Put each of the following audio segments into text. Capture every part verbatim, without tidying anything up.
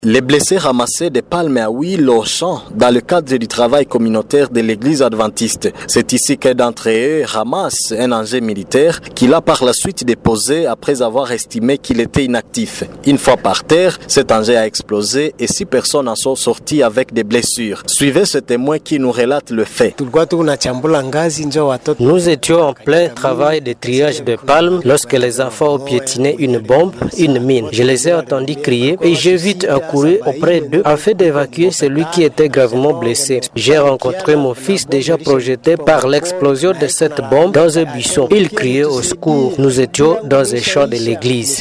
Les blessés ramassaient des palmes à huile au champ dans le cadre du travail communautaire de l'église adventiste. C'est ici qu'un d'entre eux ramasse un engin militaire qu'il a par la suite déposé après avoir estimé qu'il était inactif. Une fois par terre, cet engin a explosé et six personnes en sont sorties avec des blessures. Suivez ce témoin qui nous relate le fait. Nous étions en plein travail de triage de palmes lorsque les enfants ont piétiné une bombe, une mine. Je les ai entendus crier et j'ai vite un couru auprès d'eux afin d'évacuer celui qui était gravement blessé. J'ai rencontré mon fils déjà projeté par l'explosion de cette bombe dans un buisson. Il criait au secours. Nous étions dans un champ de l'église.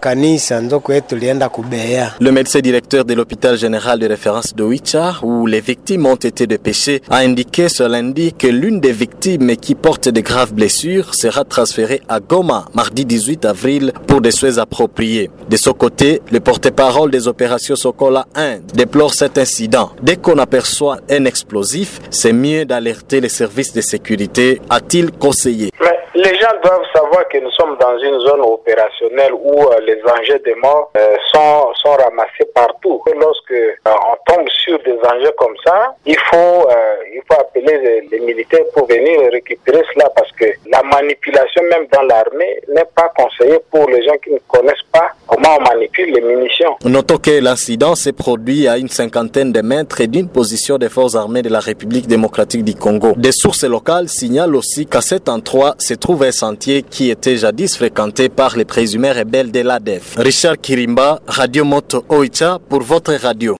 Le médecin directeur de l'hôpital général de référence de Oicha, où les victimes ont été dépêchées, a indiqué ce lundi que l'une des victimes qui porte de graves blessures sera transférée à Goma mardi dix-huit avril pour des soins appropriés. De son côté, le porte-parole des opérations Sokola un déplore cet incident. Dès qu'on aperçoit un explosif, c'est mieux d'alerter les services de sécurité, a-t-il conseillé. Mais les gens doivent savoir que nous sommes dans une zone opérationnelle où euh, les engins de mort euh, sont, sont ramassés partout. Et lorsque euh, on tombe sur des engins comme ça, il faut, euh, il faut appeler les, les militaires pour venir récupérer cela parce que la manipulation même dans l'armée n'est pas conseillée pour les gens qui ne connaissent pas comment on manipule les munitions. Notons que l'incident s'est produit à une cinquantaine de mètres d'une position des forces armées de la République démocratique du Congo. Des sources locales signalent aussi qu'à cet endroit se trouve un sentier qui était jadis fréquenté par les présumés rebelles de l'A D F. Richard Kirimba, Radio Moto Oicha pour votre radio.